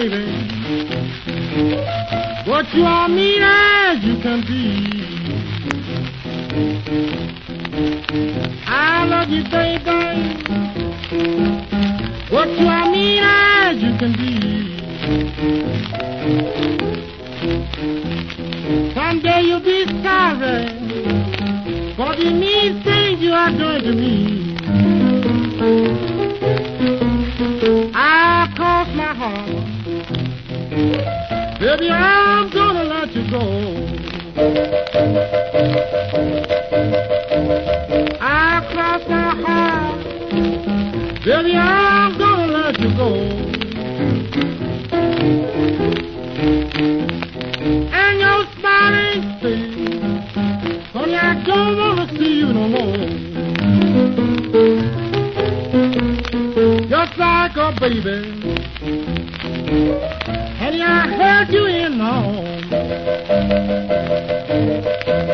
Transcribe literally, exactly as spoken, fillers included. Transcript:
baby. What you are mean as you can be. I love you, baby. What you are mean as you can be. Someday you'll be sorry for the mean things you are doing to me. I cross my heart, baby, I'm gonna let you go. I cross my heart, baby, I'm gonna let you go. And your smiling face, honey, I don't wanna see you no more. Just like a baby, honey, I heard you in the home.